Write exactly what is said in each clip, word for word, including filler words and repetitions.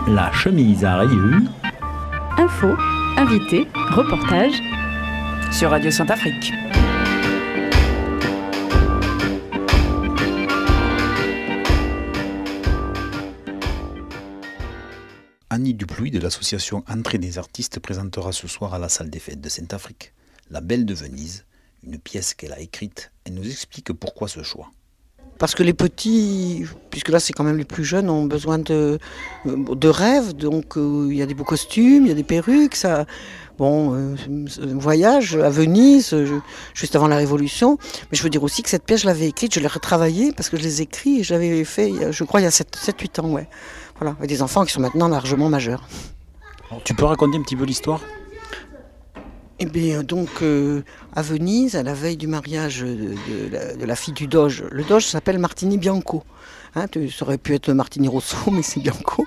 La chemise à rayures. Info, invité, reportage sur Radio Sainte-Afrique. Annie Duplouy de l'association Entrée des artistes présentera ce soir à la salle des fêtes de Sainte-Afrique La Belle de Venise, une pièce qu'elle a écrite. Elle nous explique pourquoi ce choix. Parce que les petits, puisque là c'est quand même les plus jeunes, ont besoin de, de rêves, donc euh, il y a des beaux costumes, il y a des perruques, ça, bon, euh, un voyage à Venise, je, juste avant la Révolution, mais je veux dire aussi que cette pièce je l'avais écrite, je l'ai retravaillée parce que je les écris et je l'avais fait, je crois, il y a sept huit ans, ouais. Voilà, avec des enfants qui sont maintenant largement majeurs. Alors, tu peux raconter un petit peu l'histoire ? Eh bien, donc, euh, à Venise, à la veille du mariage de, de, la, de la fille du Doge, le Doge s'appelle Martini Bianco. Hein, ça aurait pu être Martini Rosso, mais c'est Bianco.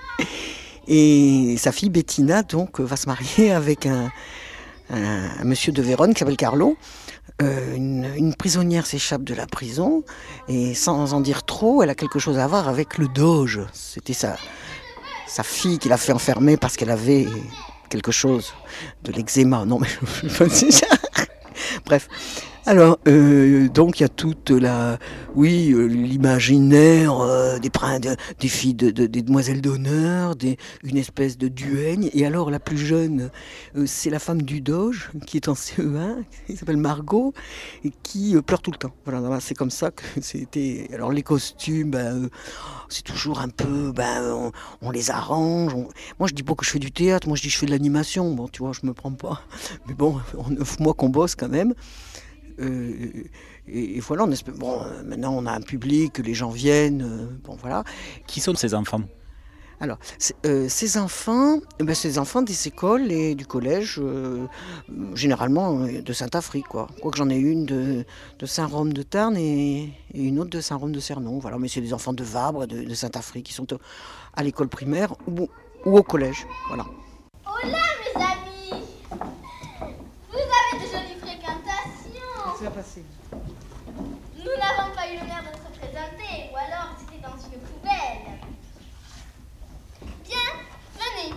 Et sa fille Bettina, donc, va se marier avec un, un, un monsieur de Vérone qui s'appelle Carlo. Euh, une, une prisonnière s'échappe de la prison, et sans en dire trop, elle a quelque chose à voir avec le Doge. C'était sa, sa fille qui l'a fait enfermer parce qu'elle avait quelque chose de l'eczéma. Non, mais je ne sais pas si ça. Bref. Alors, euh, donc il y a toute la, oui, euh, l'imaginaire euh, des, de, des filles, de, de, des demoiselles d'honneur, des, une espèce de duègne. Et alors la plus jeune, euh, c'est la femme du Doge, qui est en C E un, qui s'appelle Margot, et qui euh, pleure tout le temps. Voilà, c'est comme ça que c'était. Alors les costumes, ben, euh, c'est toujours un peu, ben, on, on les arrange. On... Moi je dis pas que je fais du théâtre, moi je dis que je fais de l'animation. Bon, tu vois, je me prends pas. Mais bon, en neuf mois qu'on bosse quand même. Euh, et, et voilà, on espère, bon, maintenant on a un public, les gens viennent, euh, bon voilà. Qui sont ces enfants ? Alors, euh, ces enfants, eh ben, c'est des enfants des écoles et du collège, euh, généralement de Sainte-Afrique, quoi. Quoique j'en ai une de, de Saint-Rome de Tarn et, et une autre de Saint-Rome de Cernon, voilà. Mais c'est des enfants de Vabre, de, de Sainte-Afrique, qui sont à l'école primaire ou, ou au collège, voilà. Hola mes amis, vous avez de jolies fréquentations. Ça va passer. Nous n'avons pas eu l'honneur de se présenter, ou alors c'était dans une poubelle. Bien, venez.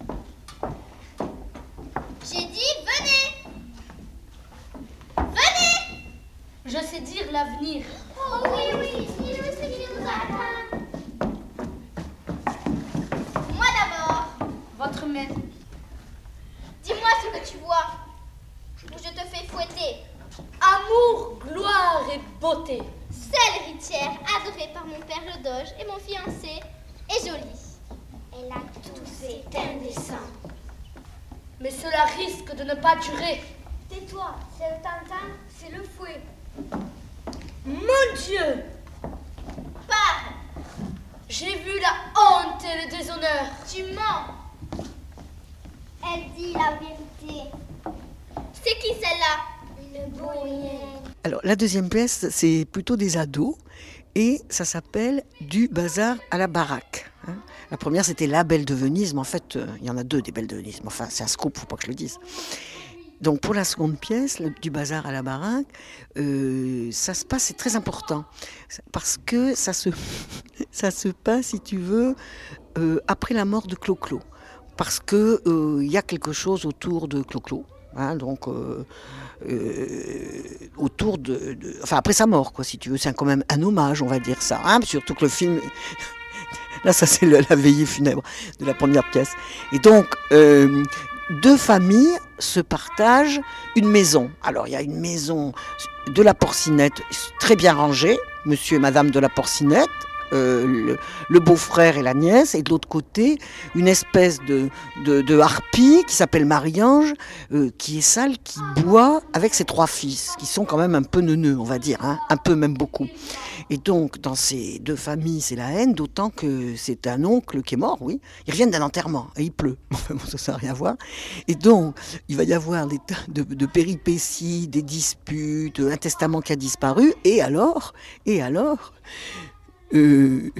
J'ai dit venez. Venez. Je sais dire l'avenir. Oh oui, oui, dis-nous ce qui nous attend. Moi d'abord. Votre maître. Dis-moi ce que tu vois, ou je te fais fouetter. Amour, gloire et beauté. Seule héritière, adorée par mon père le Doge et mon fiancé, est jolie. Elle a tout, c'est indécent. Mais cela risque de ne pas durer. Tais-toi, c'est le tintin, c'est le fouet. Mon Dieu! Parle! J'ai vu la honte et le déshonneur. Tu mens. Elle dit la vérité. C'est qui celle-là? Une bohémienne. Alors, la deuxième pièce, c'est plutôt des ados et ça s'appelle Du bazar à la baraque. Hein. La première, c'était La Belle de Venise, mais en fait, euh, il y en a deux des Belles de Venise. Mais enfin, c'est un scoop, faut pas que je le dise. Donc, pour la seconde pièce, le, Du bazar à la baraque, euh, ça se passe, c'est très important parce que ça se, ça se passe, si tu veux, euh, après la mort de Clo-Clo. Parce qu'il euh, y a quelque chose autour de Clo-Clo. Hein, donc euh, euh, autour de, de, enfin après sa mort quoi si tu veux, c'est quand même un hommage on va dire ça, hein, surtout que le film, là ça c'est le, la veillée funèbre de la première pièce. Et donc euh, deux familles se partagent une maison. Alors il y a une maison de la Porcinette très bien rangée, monsieur et madame de la Porcinette. Euh, le, le beau-frère et la nièce, et de l'autre côté, une espèce de, de, de harpie qui s'appelle Marie-Ange, euh, qui est sale, qui boit avec ses trois fils, qui sont quand même un peu neuneux, on va dire, hein, un peu même beaucoup. Et donc, dans ces deux familles, c'est la haine, d'autant que c'est un oncle qui est mort, oui. Ils reviennent d'un enterrement, et il pleut. Enfin, bon, ça n'a rien à voir. Et donc, il va y avoir des tas de, de péripéties, des disputes, un testament qui a disparu, et alors, et alors... Euh,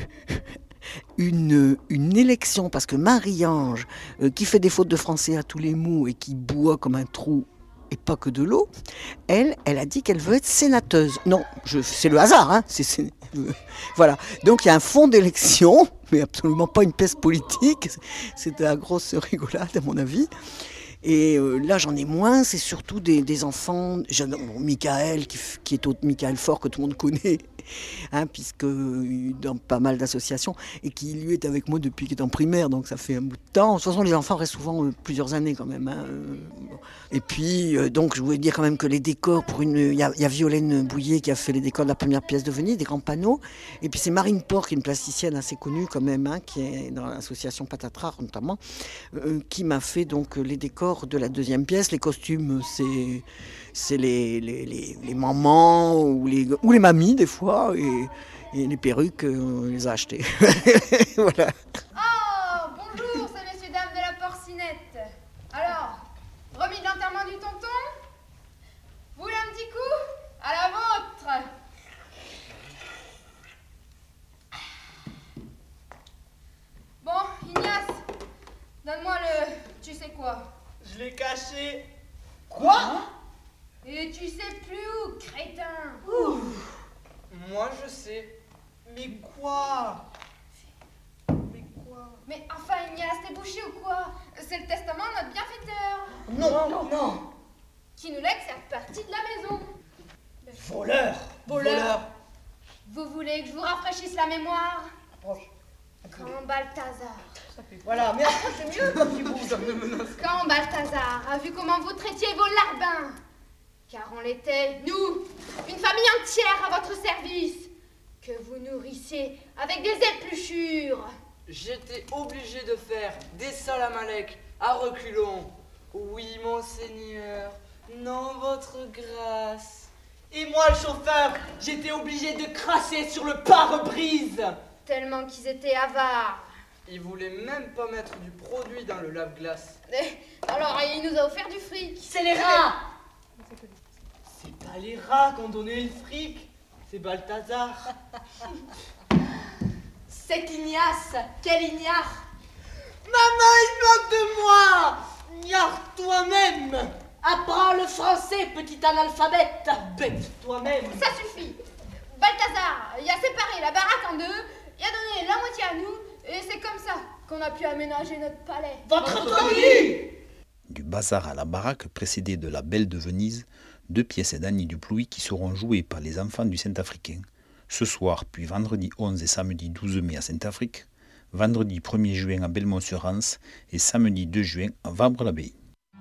une, une élection, parce que Marie-Ange, euh, qui fait des fautes de français à tous les mots et qui boit comme un trou et pas que de l'eau. Elle, elle a dit qu'elle veut être sénateuse. Non, je, c'est le hasard, hein. C'est, c'est, euh, voilà. Donc il y a un fond d'élection, mais absolument pas une pièce politique. C'est de la grosse rigolade, à mon avis. Et euh, là, j'en ai moins. C'est surtout des, des enfants. Bon, Michael, qui, qui est autre Michael Fort que tout le monde connaît, hein, puisque dans pas mal d'associations, et qui lui est avec moi depuis qu'il est en primaire, donc ça fait un bout de temps. De toute façon, les enfants restent souvent euh, plusieurs années quand même. Hein. Et puis, euh, donc, je voulais dire quand même que les décors pour une, il y a, y a Violaine Bouillet qui a fait les décors de la première pièce de Venise, des grands panneaux. Et puis c'est Marine Port, qui est une plasticienne assez connue quand même, hein, qui est dans l'association Patatras notamment, euh, qui m'a fait donc les décors de la deuxième pièce. Les costumes, c'est, c'est les, les, les, les mamans ou les, ou les mamies des fois, et, et les perruques, on les a achetées. Voilà. Oh, bonjour, c'est messieurs dames de la porcinette. Alors, remis de l'enterrement du tonton? Vous voulez un petit coup? À la vôtre. Bon, Ignace, donne-moi le... tu sais quoi? Je l'ai caché. Quoi? Et tu sais plus où, crétin? Ouh. Moi je sais. Mais quoi? Mais quoi? Mais enfin, Ignace, t'es bouché ou quoi? C'est le testament de notre bienfaiteur. Non, non, non. Qui nous lègue cette partie de la maison. Voleur. Voleur. Vous voulez que je vous rafraîchisse la mémoire? Approche. Quand Balthazar... Voilà, mais après c'est mieux quand tu bouges. Quand Balthazar a vu comment vous traitiez vos larbins, car on l'était, nous, une famille entière à votre service, que vous nourrissiez avec des épluchures. J'étais obligé de faire des salamalek à reculons. Oui, monseigneur, non, votre grâce. Et moi, le chauffeur, j'étais obligé de crasser sur le pare-brise. Tellement qu'ils étaient avares. Il voulait même pas mettre du produit dans le lave-glace. Alors, il nous a offert du fric. C'est les rats. C'est pas les rats qui ont donné le fric, c'est Balthazar. C'est Ignace. Quel ignare. Maman, il moque de moi. Ignare toi-même. Apprends le français, petit analphabète. Bête toi-même. Ça suffit. Balthazar, il a séparé la baraque en deux, il a donné la moitié à nous, et c'est comme ça qu'on a pu aménager notre palais. Votre autonomie. Du bazar à la baraque, précédé de la Belle de Venise, deux pièces d'Annie Duplouy qui seront jouées par les enfants du Saint-Africain, ce soir, puis vendredi onze et samedi douze mai à Saint-Afrique, vendredi premier juin à Belmont-sur-Anse et samedi deux juin à Vabre-l'Abbaye.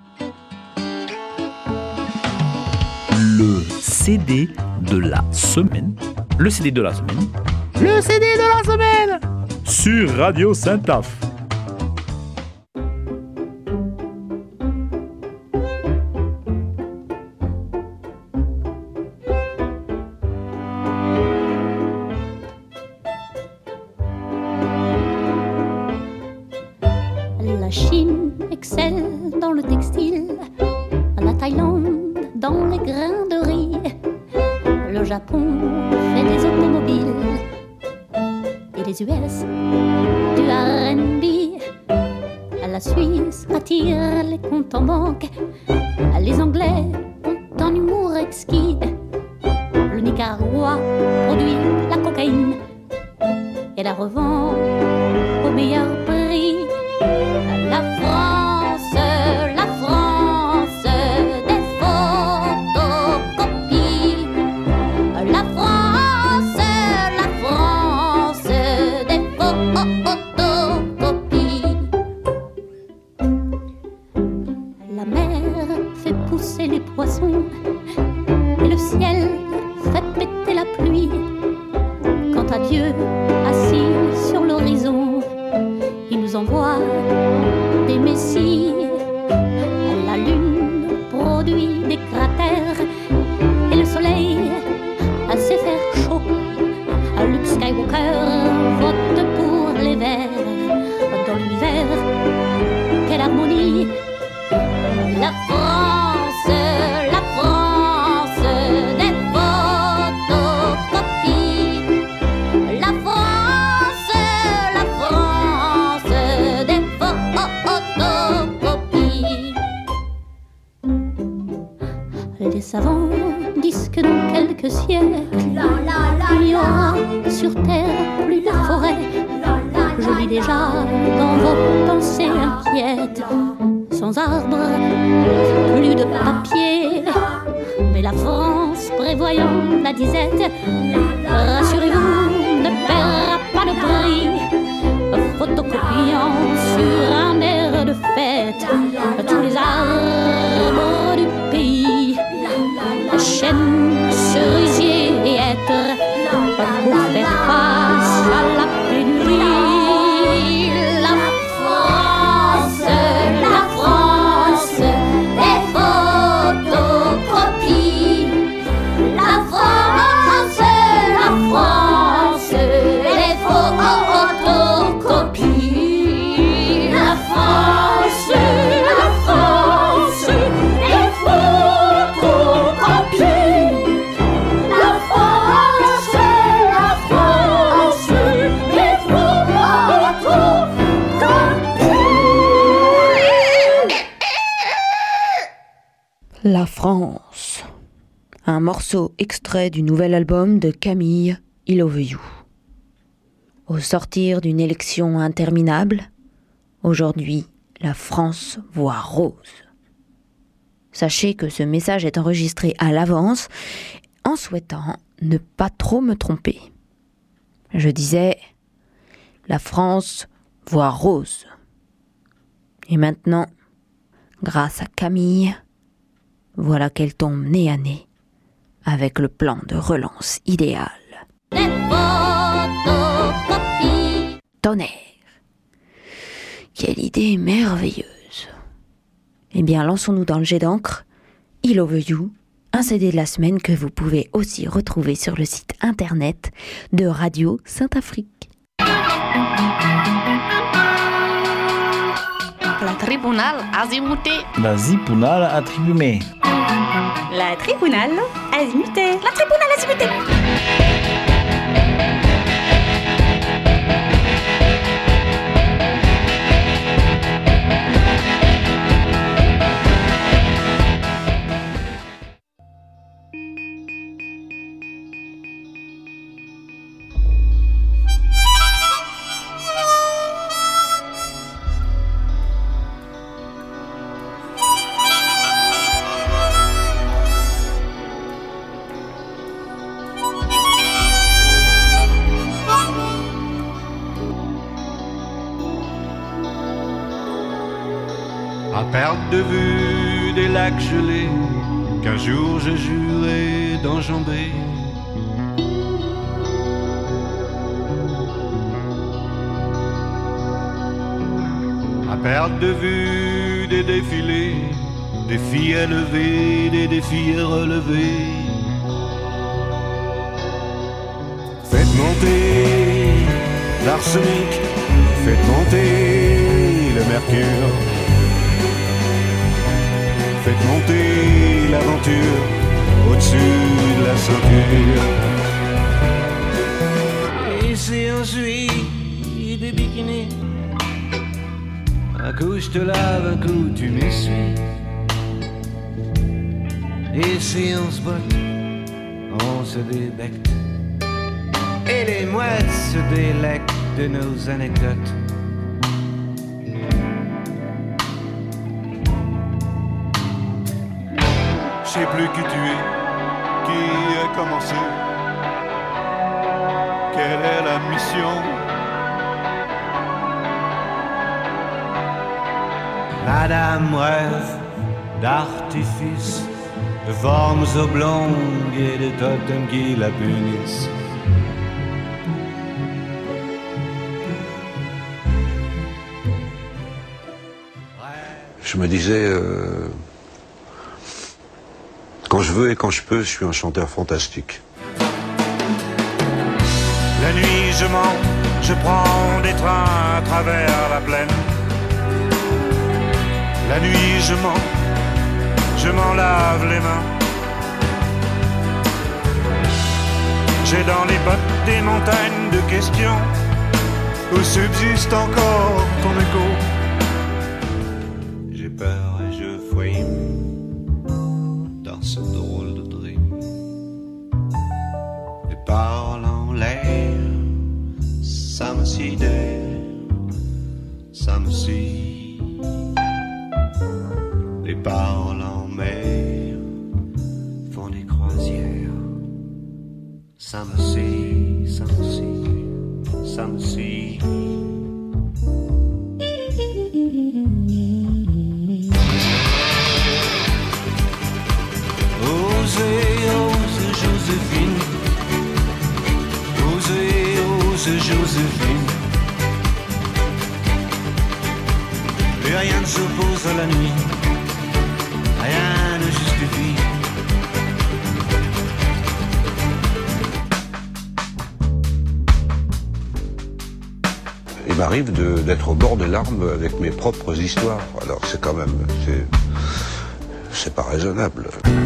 Le C D de la semaine. Le C D de la semaine. Le C D de la semaine sur Radio Saint-Af. La Chine excelle dans le textile, la Thaïlande dans les grains de riz, le Japon fait des automobiles et les U S du R and B. La Suisse attire les comptes en banque, les Anglais ont un humour exquis, le Nicaragua produit la cocaïne et la revend au meilleur prix. La France, la France des photocopies. La France, la France des photocopies. La mer fait pousser les poissons et le ciel fait péter la pluie. Quant à Dieu, assis sur l'horizon, il nous envoie des messies. La lune produit des cratères et le soleil sait faire chaud. Luke Skywalker vote pour les verts. Dans l'univers, quelle harmonie. La France, la France des photocopies. La France, la France des photocopies. dans vos pensées inquiètes. Sans arbre, plus de papier. Mais la France, prévoyant la disette, rassurez-vous, ne paiera pas le prix. Photocopiant sur un air de fête tous les arbres du pays. Chênes, cerisiers et hêtres pour faire face à la pénurie. La France, la France, les photocopies. La France, la France, les photocopies. La France, la France, les photocopies. La France, la France, les photocopies. La France. Un morceau extrait du nouvel album de Camille, I Love You. Au sortir d'une élection interminable, aujourd'hui, la France voit rose. Sachez que ce message est enregistré à l'avance, en souhaitant ne pas trop me tromper. Je disais, la France voit rose. Et maintenant, grâce à Camille, voilà qu'elle tombe nez à nez avec le plan de relance idéal. Tonnerre! Quelle idée merveilleuse! Eh bien, lançons-nous dans le jet d'encre. I Love You, un C D de la semaine que vous pouvez aussi retrouver sur le site internet de Radio Saint-Afrique. La tribunal azimuté. La tribunal attribué. La tribunal azimuté. La tribunal azimuté. À perte de vue des lacs gelés qu'un jour j'ai juré d'enjamber. À perte de vue des défilés, des filles élevées, des défis relevés. Faites monter l'arsenic, faites monter le mercure. Faites monter l'aventure au-dessus de la ceinture. Et c'est ensuite des bikinis. Un coup je te lave, un coup tu m'essuies. Et si on se botte, on se débecte. Et les mouettes se délectent de nos anecdotes. Je sais plus qui tu es, qui a commencé, quelle est la mission. Madame rêve d'artifice, de formes oblongues et de totems qui la punissent. Je me disais... Euh... Quand je veux et quand je peux, je suis un chanteur fantastique. La nuit je mens, je prends des trains à travers la plaine. La nuit je mens, je m'en lave les mains. J'ai dans les bottes des montagnes de questions où subsiste encore ton écho. J'ai peur et je frime dans ce drôle de dream. Les paroles en l'air, ça me sidère. some sea. Les paroles en mer font des croisières. Some sea, some sea, some sea. Osez, ose Joséphine, osez, ose Joséphine. Plus rien ne s'oppose à la nuit, rien ne justifie. Il m'arrive de- d'être au bord des larmes avec mes propres histoires. Alors c'est quand même, c'est, c'est pas raisonnable.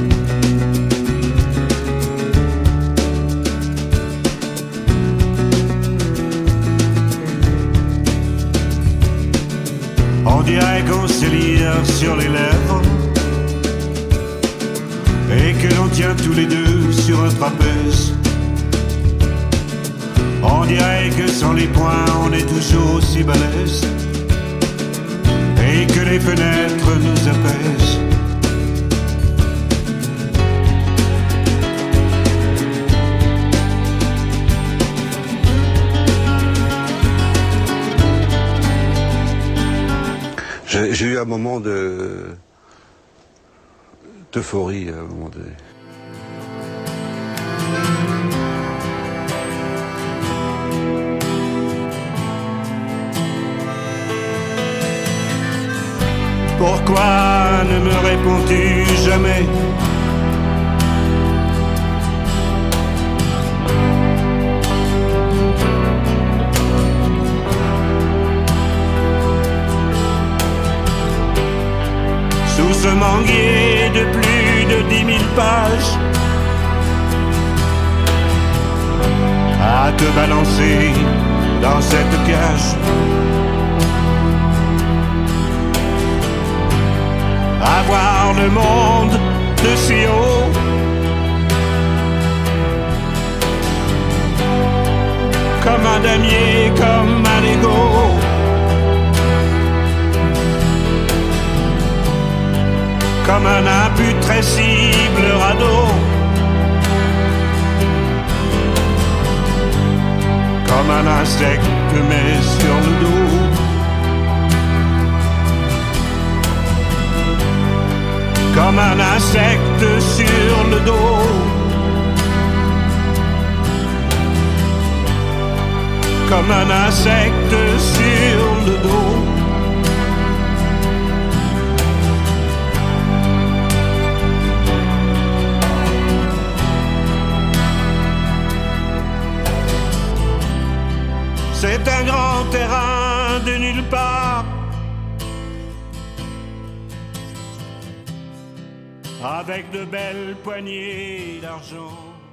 On dirait qu'on se lire sur les lèvres et que l'on tient tous les deux sur un trapèze. On dirait que sans les poings on est toujours aussi balèze et que les fenêtres nous apaisent. J'ai j'ai eu un moment de d'euphorie à un moment donné. Pourquoi ne me réponds-tu jamais? Sous ce manguier de plus de dix mille pages, à te balancer dans cette cage, à voir le monde de si haut, comme un damier, comme un Lego. Comme un imputrescible radeau, comme un insecte mais sur le dos, comme un insecte sur le dos, comme un insecte sur le dos. C'est un grand terrain de nulle part, avec de belles poignées d'argent.